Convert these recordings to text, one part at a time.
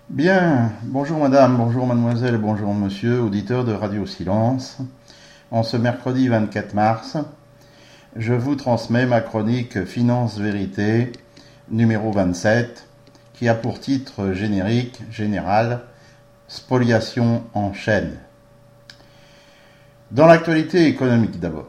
Bien, bonjour madame, bonjour mademoiselle, bonjour monsieur, auditeur de Radio Silence. En ce mercredi 24 mars, je vous transmets ma chronique Finance Vérité, numéro 27, qui a pour titre général Spoliation en chaîne. Dans l'actualité économique d'abord.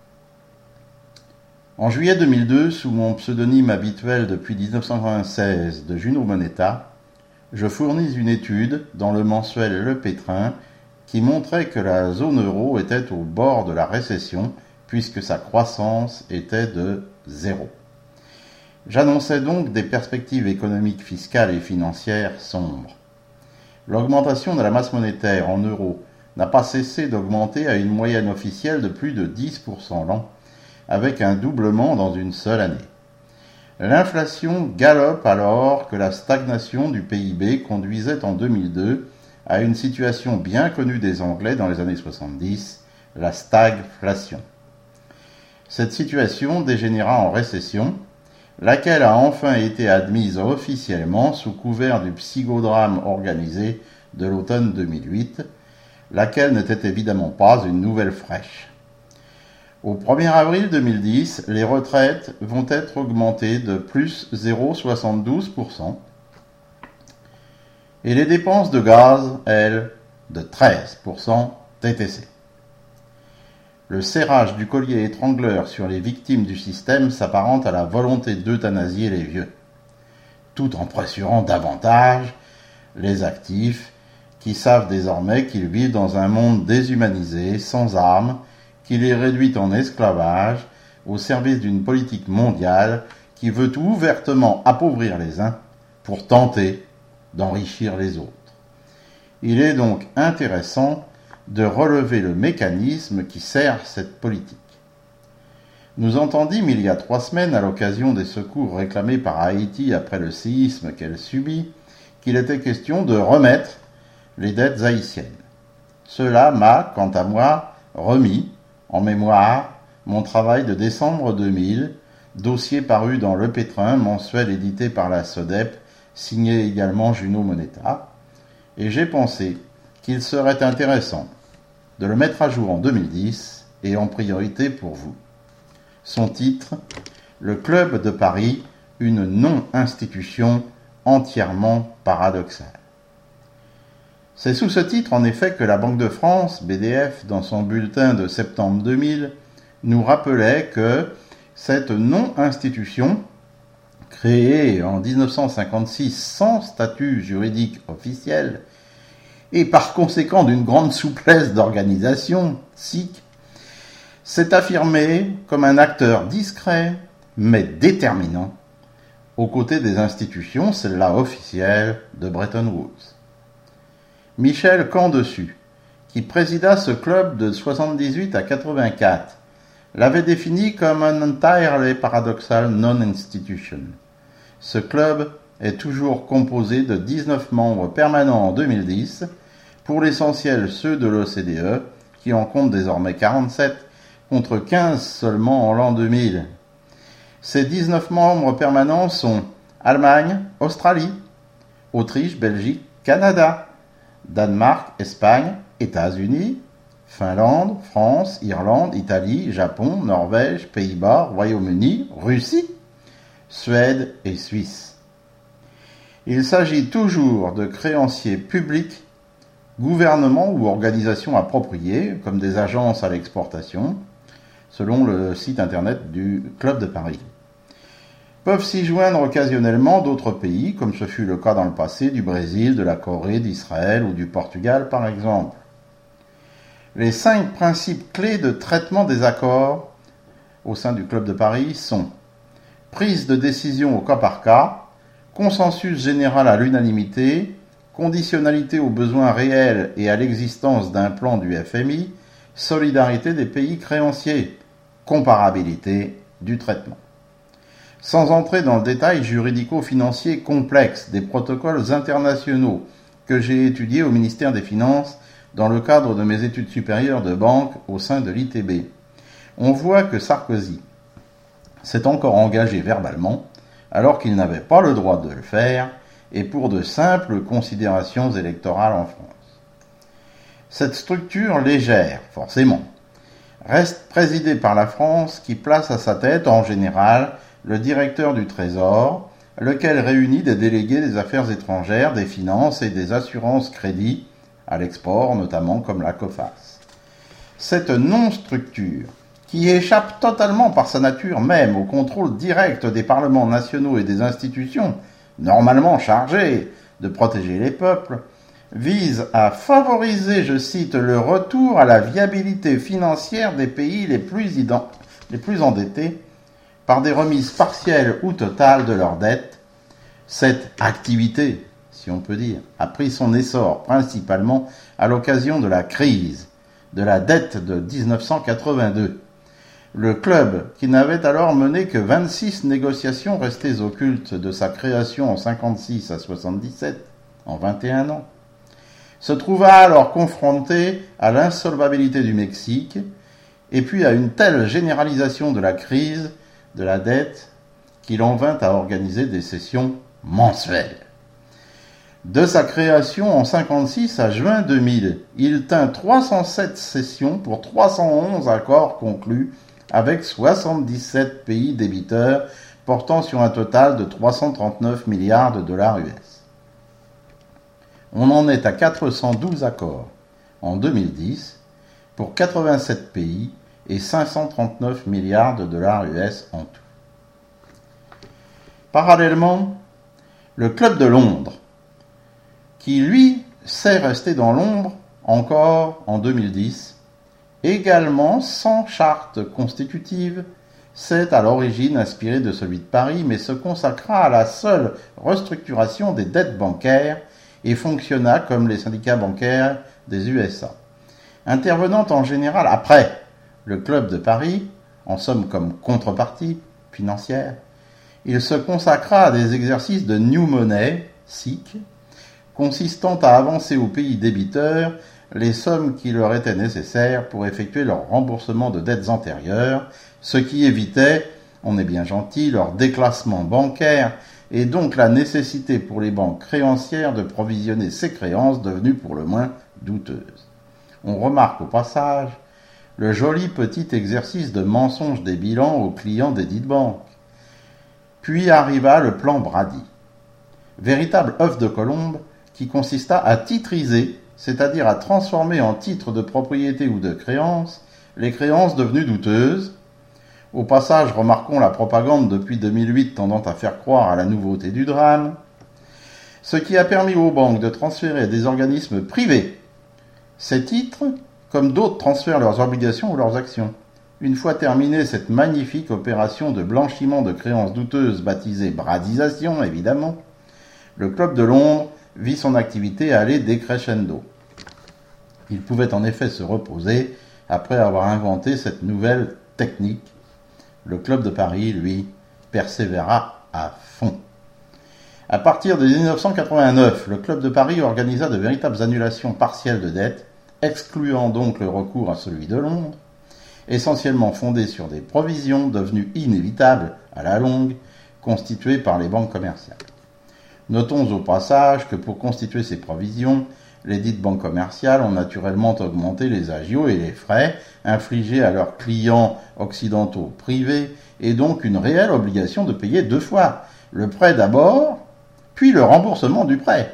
En juillet 2002, sous mon pseudonyme habituel depuis 1996 de Juno Moneta, je fournis une étude dans le mensuel Le Pétrin qui montrait que la zone euro était au bord de la récession puisque sa croissance était de 0. J'annonçais donc des perspectives économiques, fiscales et financières sombres. L'augmentation de la masse monétaire en euros n'a pas cessé d'augmenter à une moyenne officielle de plus de 10% l'an, avec un doublement dans une seule année. L'inflation galope alors que la stagnation du PIB conduisait en 2002 à une situation bien connue des Anglais dans les années 70, la stagflation. Cette situation dégénéra en récession, laquelle a enfin été admise officiellement sous couvert du psychodrame organisé de l'automne 2008, laquelle n'était évidemment pas une nouvelle fraîche. Au 1er avril 2010, les retraites vont être augmentées de plus 0,72% et les dépenses de gaz, elles, de 13% TTC. Le serrage du collier étrangleur sur les victimes du système s'apparente à la volonté d'euthanasier les vieux, tout en pressurant davantage les actifs qui savent désormais qu'ils vivent dans un monde déshumanisé, sans armes, qui les réduit en esclavage au service d'une politique mondiale qui veut ouvertement appauvrir les uns pour tenter d'enrichir les autres. Il est donc intéressant de relever le mécanisme qui sert cette politique. Nous entendîmes il y a 3 semaines, à l'occasion des secours réclamés par Haïti après le séisme qu'elle subit, qu'il était question de remettre les dettes haïtiennes. Cela m'a, quant à moi, remis en mémoire mon travail de décembre 2000, dossier paru dans Le Pétrin, mensuel édité par la SODEP, signé également Juno Moneta, et j'ai pensé qu'il serait intéressant de le mettre à jour en 2010 et en priorité pour vous. Son titre, Le Club de Paris, une non-institution entièrement paradoxale. C'est sous ce titre, en effet, que la Banque de France, BDF, dans son bulletin de septembre 2000, nous rappelait que cette non-institution, créée en 1956 sans statut juridique officiel, et par conséquent d'une grande souplesse d'organisation, SIC, s'est affirmée comme un acteur discret, mais déterminant, aux côtés des institutions, celle-là officielle, de Bretton Woods. Michel Camdessus, qui présida ce club de 78 à 84, l'avait défini comme un entirely paradoxal non-institution. Ce club est toujours composé de 19 membres permanents en 2010, pour l'essentiel ceux de l'OCDE, qui en compte désormais 47, contre 15 seulement en l'an 2000. Ces 19 membres permanents sont Allemagne, Australie, Autriche, Belgique, Canada, Danemark, Espagne, États-Unis, Finlande, France, Irlande, Italie, Japon, Norvège, Pays-Bas, Royaume-Uni, Russie, Suède et Suisse. Il s'agit toujours de créanciers publics, gouvernements ou organisations appropriées, comme des agences à l'exportation, selon le site internet du Club de Paris. Peuvent s'y joindre occasionnellement d'autres pays, comme ce fut le cas dans le passé du Brésil, de la Corée, d'Israël ou du Portugal par exemple. Les 5 principes clés de traitement des accords au sein du Club de Paris sont prise de décision au cas par cas, consensus général à l'unanimité, conditionnalité aux besoins réels et à l'existence d'un plan du FMI, solidarité des pays créanciers, comparabilité du traitement. Sans entrer dans le détail juridico-financier complexe des protocoles internationaux que j'ai étudiés au ministère des Finances dans le cadre de mes études supérieures de banque au sein de l'ITB, on voit que Sarkozy s'est encore engagé verbalement, alors qu'il n'avait pas le droit de le faire, et pour de simples considérations électorales en France. Cette structure légère, forcément, reste présidée par la France qui place à sa tête, en général, le directeur du Trésor, lequel réunit des délégués des affaires étrangères, des finances et des assurances crédits, à l'export notamment comme la COFAS. Cette non-structure, qui échappe totalement par sa nature même au contrôle direct des parlements nationaux et des institutions, normalement chargées de protéger les peuples, vise à favoriser, je cite, le retour à la viabilité financière des pays les plus endettés par des remises partielles ou totales de leurs dettes. Cette activité, si on peut dire, a pris son essor principalement à l'occasion de la crise de la dette de 1982. Le club, qui n'avait alors mené que 26 négociations restées occultes de sa création en 56 à 77, en 21 ans, se trouva alors confronté à l'insolvabilité du Mexique et puis à une telle généralisation de la crise de la dette qu'il en vint à organiser des sessions mensuelles. De sa création en 56 à juin 2000, il tint 307 sessions pour 311 accords conclus avec 77 pays débiteurs, portant sur un total de 339 milliards de dollars US. On en est à 412 accords en 2010 pour 87 pays et 539 milliards de dollars US en tout. Parallèlement, le Club de Londres, qui lui s'est resté dans l'ombre encore en 2010, également sans charte constitutive, s'est à l'origine inspiré de celui de Paris, mais se consacra à la seule restructuration des dettes bancaires et fonctionna comme les syndicats bancaires des USA. Intervenant en général après le Club de Paris, en somme comme contrepartie financière, il se consacra à des exercices de new money, SIC, consistant à avancer aux pays débiteurs les sommes qui leur étaient nécessaires pour effectuer leur remboursement de dettes antérieures, ce qui évitait, on est bien gentil, leur déclassement bancaire et donc la nécessité pour les banques créancières de provisionner ces créances devenues pour le moins douteuses. On remarque au passage le joli petit exercice de mensonge des bilans aux clients des dites banques. Puis arriva le plan Brady, véritable œuf de Colombe qui consista à titriser, c'est-à-dire à transformer en titres de propriété ou de créance les créances devenues douteuses. Au passage, remarquons la propagande depuis 2008 tendant à faire croire à la nouveauté du drame, ce qui a permis aux banques de transférer à des organismes privés ces titres, comme d'autres transfèrent leurs obligations ou leurs actions. Une fois terminée cette magnifique opération de blanchiment de créances douteuses baptisée bradisation, évidemment, le Club de Londres vit son activité aller décrescendo. Il pouvait en effet se reposer après avoir inventé cette nouvelle technique. Le Club de Paris, lui, persévéra à fond. À partir de 1989, le Club de Paris organisa de véritables annulations partielles de dettes, excluant donc le recours à celui de Londres, essentiellement fondé sur des provisions devenues inévitables à la longue, constituées par les banques commerciales. Notons au passage que pour constituer ces provisions, les dites banques commerciales ont naturellement augmenté les agios et les frais infligés à leurs clients occidentaux privés et donc une réelle obligation de payer deux fois, le prêt d'abord, puis le remboursement du prêt,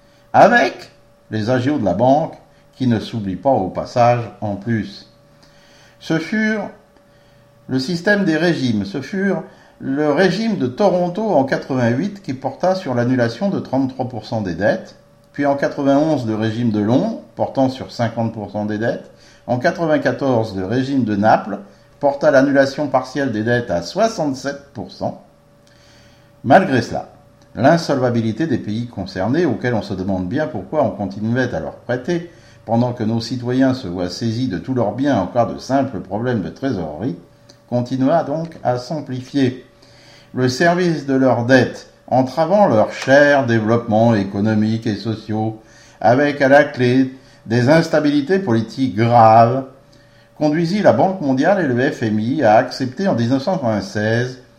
avec les agios de la banque qui ne s'oublient pas au passage en plus. Ce furent le système des régimes, ce furent le régime de Toronto en 88 qui porta sur l'annulation de 33% des dettes, puis en 91 le régime de Londres portant sur 50% des dettes, en 94 le régime de Naples porta l'annulation partielle des dettes à 67%. Malgré cela, l'insolvabilité des pays concernés, auxquels on se demande bien pourquoi on continuait à leur prêter, pendant que nos citoyens se voient saisis de tous leurs biens en cas de simples problèmes de trésorerie, continua donc à s'amplifier. Le service de leurs dettes, entravant leur cher développement économique et sociaux, avec à la clé des instabilités politiques graves, conduisit la Banque mondiale et le FMI à accepter en 1996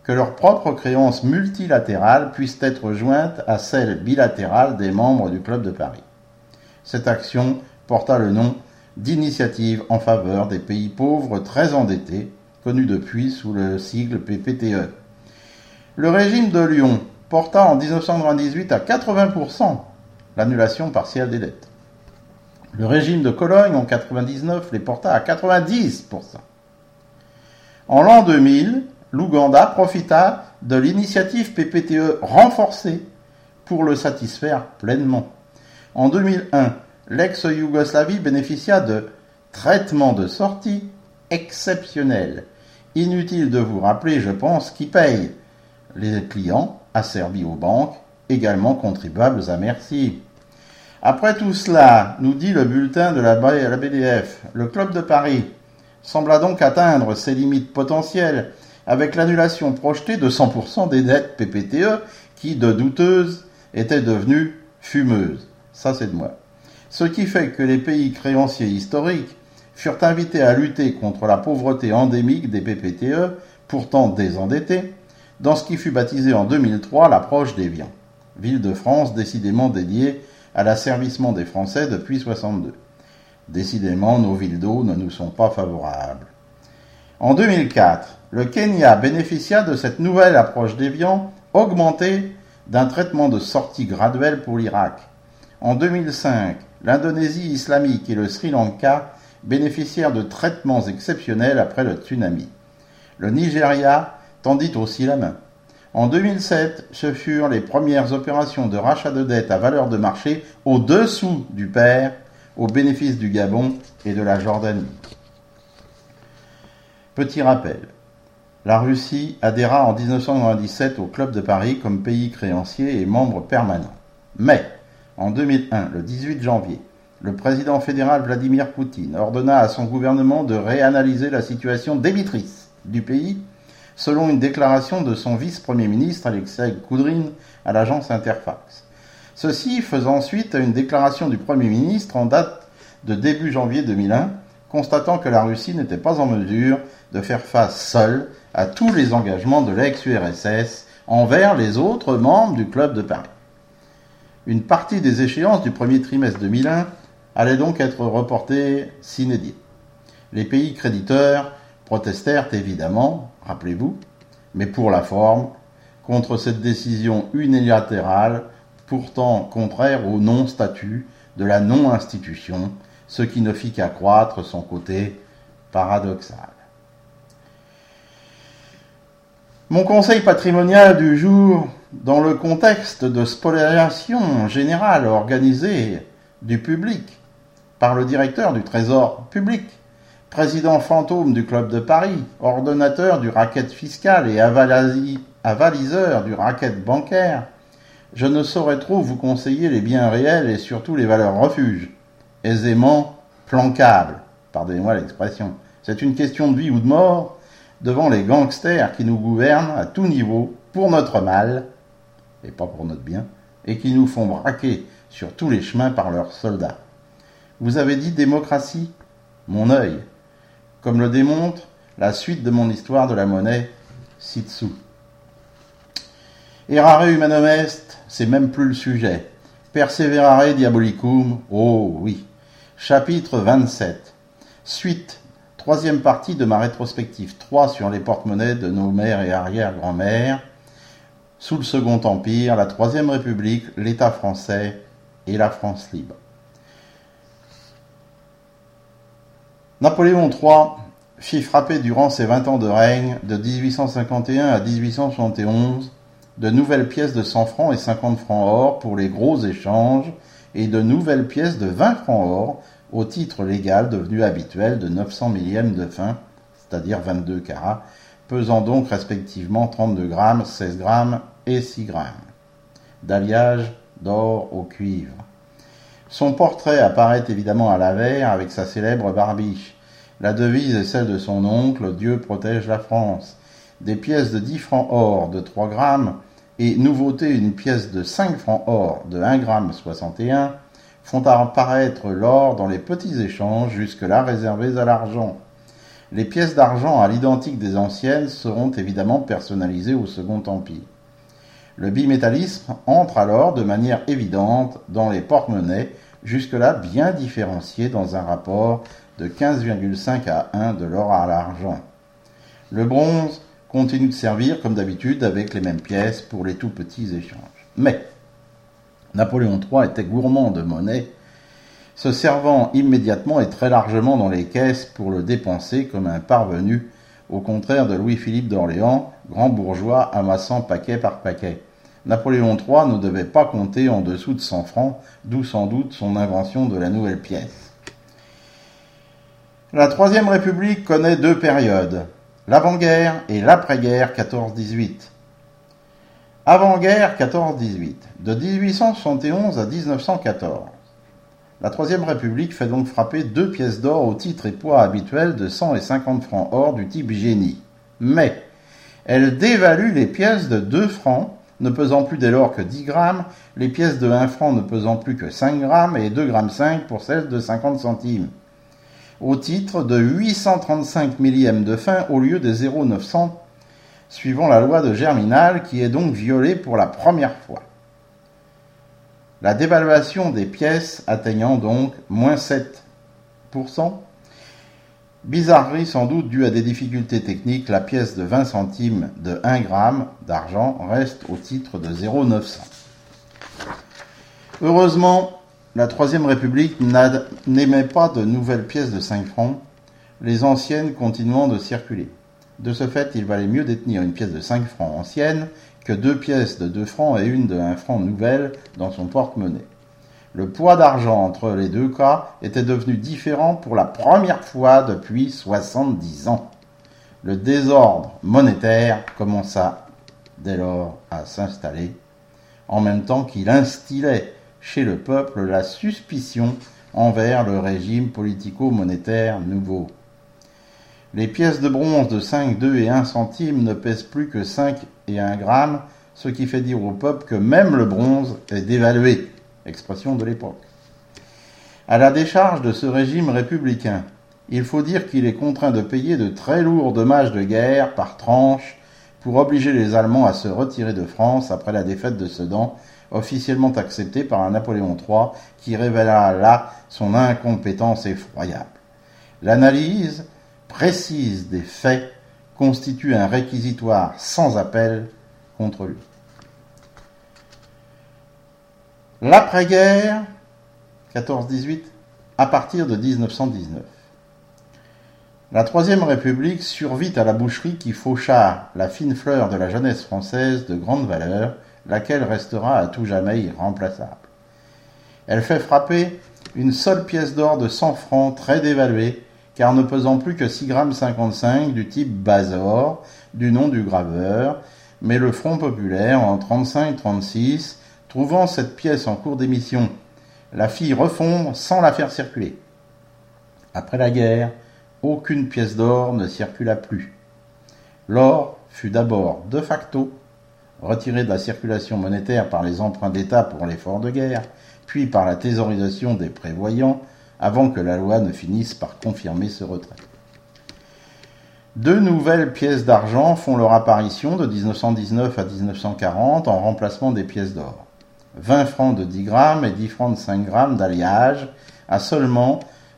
que leurs propres créances multilatérales puissent être jointes à celles bilatérales des membres du Club de Paris. Cette action porta le nom d'initiative en faveur des pays pauvres très endettés, connue depuis sous le sigle PPTE. Le régime de Lyon porta en 1998 à 80% l'annulation partielle des dettes. Le régime de Cologne en 1999 les porta à 90%. En l'an 2000, l'Ouganda profita de l'initiative PPTE renforcée pour le satisfaire pleinement. En 2001, l'ex-Yougoslavie bénéficia de traitements de sortie exceptionnels. Inutile de vous rappeler, je pense, qui paye. Les clients asservis aux banques, également contribuables à merci. Après tout cela, nous dit le bulletin de la BDF, le Club de Paris sembla donc atteindre ses limites potentielles avec l'annulation projetée de 100% des dettes PPTE qui, de douteuses, étaient devenues fumeuses. Ça, c'est de moi. Ce qui fait que les pays créanciers historiques furent invités à lutter contre la pauvreté endémique des PPTE, pourtant désendettés, dans ce qui fut baptisé en 2003 l'approche d'Évian, ville de France décidément dédiée à l'asservissement des Français depuis 1962. Décidément, nos villes d'eau ne nous sont pas favorables. En 2004, le Kenya bénéficia de cette nouvelle approche d'Évian, augmentée d'un traitement de sortie graduel pour l'Irak. En 2005, l'Indonésie islamique et le Sri Lanka bénéficièrent de traitements exceptionnels après le tsunami. Le Nigeria tendit aussi la main. En 2007, ce furent les premières opérations de rachat de dettes à valeur de marché au-dessous du pair, au bénéfice du Gabon et de la Jordanie. Petit rappel, la Russie adhéra en 1997 au Club de Paris comme pays créancier et membre permanent. Mais, en 2001, le 18 janvier, le président fédéral Vladimir Poutine ordonna à son gouvernement de réanalyser la situation débitrice du pays, selon une déclaration de son vice-premier ministre Alexei Koudrine à l'agence Interfax. Ceci faisant suite à une déclaration du Premier ministre en date de début janvier 2001, constatant que la Russie n'était pas en mesure de faire face seule à tous les engagements de l'ex-URSS envers les autres membres du Club de Paris. Une partie des échéances du premier trimestre 2001 allait donc être reportée sine die. Les pays créditeurs protestèrent évidemment, rappelez-vous, mais pour la forme, contre cette décision unilatérale, pourtant contraire au non-statut de la non-institution, ce qui ne fit qu'accroître son côté paradoxal. Mon conseil patrimonial du jour, dans le contexte de spoliation générale organisée du public par le directeur du Trésor public, président fantôme du Club de Paris, ordonnateur du racket fiscal et avaliseur du racket bancaire, je ne saurais trop vous conseiller les biens réels et surtout les valeurs refuges, aisément planquables, pardonnez-moi l'expression. C'est une question de vie ou de mort devant les gangsters qui nous gouvernent à tout niveau pour notre mal, et pas pour notre bien, et qui nous font braquer sur tous les chemins par leurs soldats. Vous avez dit démocratie ? Mon œil. Comme le démontre la suite de mon histoire de la monnaie ci-dessous. Errare humanum est, c'est même plus le sujet. Perseverare diabolicum, oh oui. Chapitre 27. Suite, troisième partie de ma rétrospective 3 sur les porte-monnaies de nos mères et arrière-grand-mères, sous le Second Empire, la Troisième République, l'État français et la France libre. Napoléon III fit frapper durant ses 20 ans de règne, de 1851 à 1871, de nouvelles pièces de 100 francs et 50 francs or pour les gros échanges et de nouvelles pièces de 20 francs or au titre légal devenu habituel de 900 millièmes de fin, c'est-à-dire 22 carats, pesant donc respectivement 32 grammes, 16 grammes et 6 grammes, d'alliage d'or au cuivre. Son portrait apparaît évidemment à l'avers avec sa célèbre barbiche. La devise est celle de son oncle, Dieu protège la France. Des pièces de 10 francs or de 3 grammes et nouveauté une pièce de 5 francs or de 1 gramme 61 font apparaître l'or dans les petits échanges jusque-là réservés à l'argent. Les pièces d'argent à l'identique des anciennes seront évidemment personnalisées au Second Empire. Le bimétallisme entre alors de manière évidente dans les porte-monnaies, jusque-là bien différenciés dans un rapport de 15,5 à 1 de l'or à l'argent. Le bronze continue de servir comme d'habitude avec les mêmes pièces pour les tout petits échanges. Mais Napoléon III était gourmand de monnaie, se servant immédiatement et très largement dans les caisses pour le dépenser comme un parvenu, au contraire de Louis-Philippe d'Orléans, grand bourgeois amassant paquet par paquet. Napoléon III ne devait pas compter en dessous de 100 francs, d'où sans doute son invention de la nouvelle pièce. La Troisième République connaît deux périodes, l'avant-guerre et l'après-guerre 14-18. Avant-guerre 14-18, de 1871 à 1914. La Troisième République fait donc frapper 2 pièces d'or au titre et poids habituel de 100 et 50 francs or du type génie. Mais elle dévalue les pièces de 2 francs, ne pesant plus dès lors que 10 grammes, les pièces de 1 franc ne pesant plus que 5 grammes et 2,5 grammes pour celles de 50 centimes, au titre de 835 millièmes de fin au lieu des 0,900, suivant la loi de Germinal qui est donc violée pour la première fois. La dévaluation des pièces atteignant donc moins 7%. Bizarrerie sans doute due à des difficultés techniques, la pièce de 20 centimes de 1 gramme d'argent reste au titre de 0,900. Heureusement, la Troisième République n'émet pas de nouvelles pièces de 5 francs, les anciennes continuant de circuler. De ce fait, il valait mieux détenir une pièce de 5 francs ancienne que 2 pièces de 2 francs et une de 1 franc nouvelle dans son porte-monnaie. Le poids d'argent entre les deux cas était devenu différent pour la première fois depuis 70 ans. Le désordre monétaire commença dès lors à s'installer, en même temps qu'il instillait chez le peuple la suspicion envers le régime politico-monétaire nouveau. Les pièces de bronze de 5, 2 et 1 centime ne pèsent plus que 5 et 1 gramme, ce qui fait dire au peuple que même le bronze est dévalué, expression de l'époque. À la décharge de ce régime républicain, il faut dire qu'il est contraint de payer de très lourds dommages de guerre par tranche pour obliger les Allemands à se retirer de France après la défaite de Sedan, officiellement acceptée par un Napoléon III qui révéla là son incompétence effroyable. L'analyse précise des faits constitue un réquisitoire sans appel contre lui. L'après-guerre, 14-18, à partir de 1919. La Troisième République survit à la boucherie qui faucha la fine fleur de la jeunesse française de grande valeur, laquelle restera à tout jamais irremplaçable. Elle fait frapper une seule pièce d'or de 100 francs très dévaluée, car ne pesant plus que 6,55 grammes du type Bazor, du nom du graveur, mais le Front populaire en 35-36, trouvant cette pièce en cours d'émission, la fit refondre sans la faire circuler. Après la guerre, aucune pièce d'or ne circula plus. L'or fut d'abord de facto retiré de la circulation monétaire par les emprunts d'État pour l'effort de guerre, puis par la thésaurisation des prévoyants, avant que la loi ne finisse par confirmer ce retrait. 2 nouvelles pièces d'argent font leur apparition de 1919 à 1940 en remplacement des pièces d'or. 20 francs de 10 grammes et 10 francs de 5 grammes d'alliage à seulement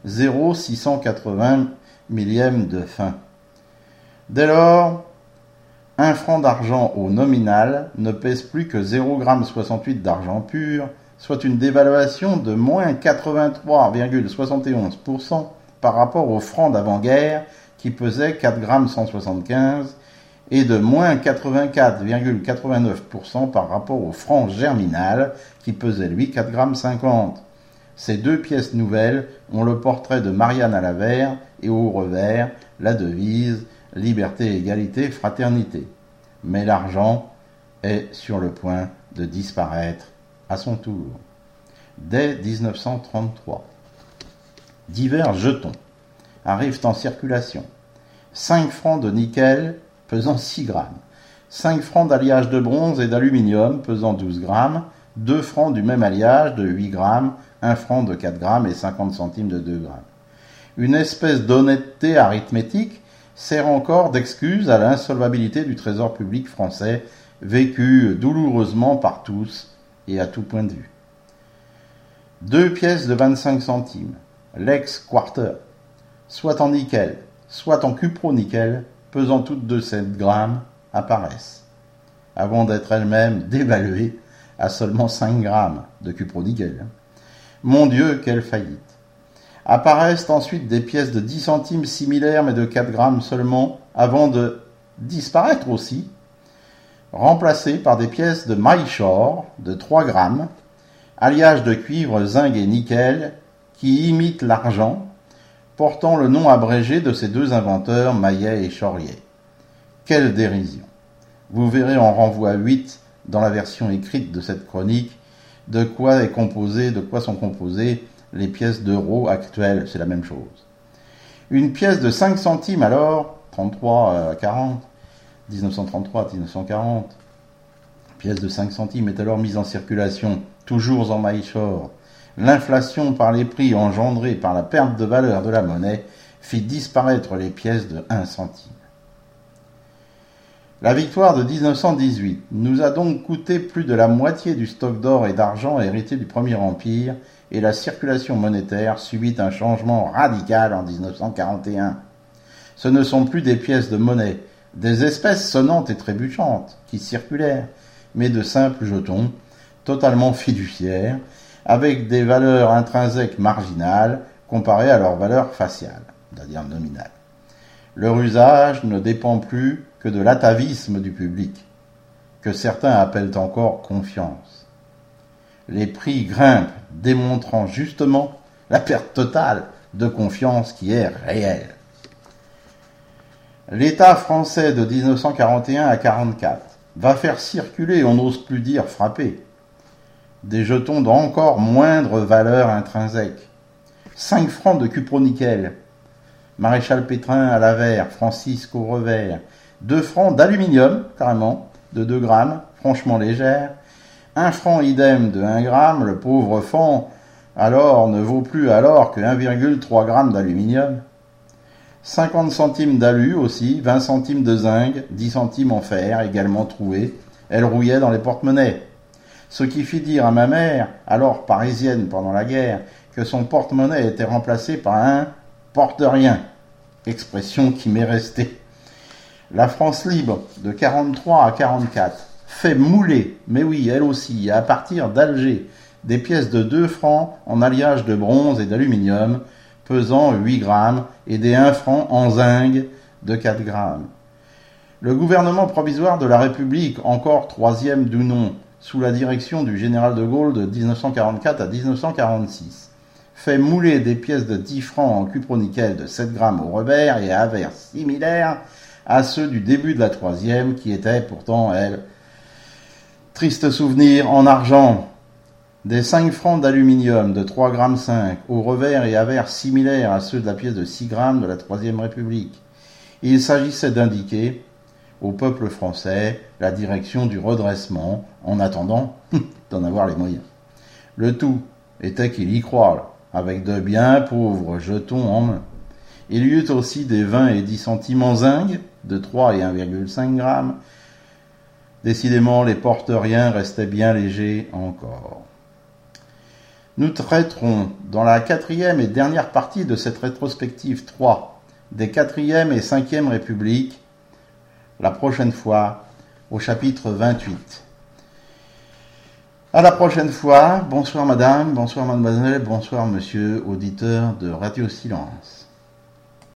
0,680 millième de fin. Dès lors, 1 franc d'argent au nominal ne pèse plus que 0,68 g d'argent pur, soit une dévaluation de moins 83,71% par rapport au franc d'avant-guerre qui pesait 4,175 g et de moins 84,89% par rapport au franc germinal qui pesait lui 4,50 g. Ces 2 pièces nouvelles ont le portrait de Marianne à l'avers et au revers la devise « Liberté, égalité, fraternité ». Mais l'argent est sur le point de disparaître à son tour. Dès 1933, divers jetons arrivent en circulation. 5 francs de nickel pesant 6 grammes, 5 francs d'alliage de bronze et d'aluminium pesant 12 grammes, 2 francs du même alliage de 8 grammes, 1 franc de 4 grammes et 50 centimes de 2 grammes. Une espèce d'honnêteté arithmétique sert encore d'excuse à l'insolvabilité du trésor public français, vécu douloureusement par tous et à tout point de vue. 2 pièces de 25 centimes, l'ex-quarter, soit en nickel, soit en cupro-nickel, pesant toutes de 7 grammes, apparaissent, avant d'être elles-mêmes dévaluées à seulement 5 grammes de cupro-nickel. Mon Dieu, quelle faillite! Apparaissent ensuite des pièces de 10 centimes similaires mais de 4 grammes seulement, avant de disparaître aussi, remplacées par des pièces de Mysore de 3 grammes, alliage de cuivre, zinc et nickel, qui imitent l'argent, portant le nom abrégé de ces deux inventeurs, Maillet et Chorier. Quelle dérision! Vous verrez en renvoi 8, dans la version écrite de cette chronique, de quoi sont composées les pièces d'euros actuelles, c'est la même chose. Une pièce de 5 centimes alors, 33 à 40, 1933 à 1940, pièce de 5 centimes est alors mise en circulation, toujours en Mysore. L'inflation par les prix engendrée par la perte de valeur de la monnaie fit disparaître les pièces de 1 centime. La victoire de 1918 nous a donc coûté plus de la moitié du stock d'or et d'argent hérité du Premier Empire, et la circulation monétaire subit un changement radical en 1941. Ce ne sont plus des pièces de monnaie, des espèces sonnantes et trébuchantes qui circulèrent, mais de simples jetons, totalement fiduciaires, avec des valeurs intrinsèques marginales comparées à leur valeur faciale, c'est-à-dire nominale. Leur usage ne dépend plus que de l'atavisme du public, que certains appellent encore confiance. Les prix grimpent, démontrant justement la perte totale de confiance qui est réelle. L'État français de 1941 à 1944 va faire circuler, on n'ose plus dire frapper, des jetons d'encore moindre valeur intrinsèque. 5 francs de cupro-nickel, Maréchal Pétrin à l'avers, Francisque au revers, 2 francs d'aluminium, carrément, de 2 grammes, franchement légère, 1 franc idem de 1 gramme, le pauvre franc, alors, ne vaut plus alors que 1,3 gramme d'aluminium. 50 centimes d'alu aussi, 20 centimes de zinc, 10 centimes en fer, également troués. Elle rouillait dans les porte-monnaies. Ce qui fit dire à ma mère, alors parisienne pendant la guerre, que son porte-monnaie était remplacé par un porte-rien. Expression qui m'est restée. La France libre, de 43 à 44, fait mouler, mais oui, elle aussi, à partir d'Alger, des pièces de 2 francs en alliage de bronze et d'aluminium, pesant 8 grammes, et des 1 franc en zinc de 4 grammes. Le gouvernement provisoire de la République, encore troisième du nom, sous la direction du général de Gaulle de 1944 à 1946, fait mouler des pièces de 10 francs en cupro-nickel de 7 grammes au revers et à avers similaires à ceux du début de la troisième, qui étaient pourtant, elles, triste souvenir, en argent. Des 5 francs d'aluminium de 3,5 grammes au revers et avers similaires à ceux de la pièce de 6 grammes de la Troisième République. Il s'agissait d'indiquer au peuple français la direction du redressement, en attendant d'en avoir les moyens. Le tout était qu'il y croit, avec de bien pauvres jetons en main. Il y eut aussi des 20 et 10 centimes en zinc, de 3 et 1,5 grammes. Décidément, les porte-riens restaient bien légers encore. Nous traiterons dans la 4e et dernière partie de cette rétrospective 3 des 4e et 5e Républiques, la prochaine fois au chapitre 28. À la prochaine fois, bonsoir madame, bonsoir mademoiselle, bonsoir monsieur, auditeur de Radio Silence.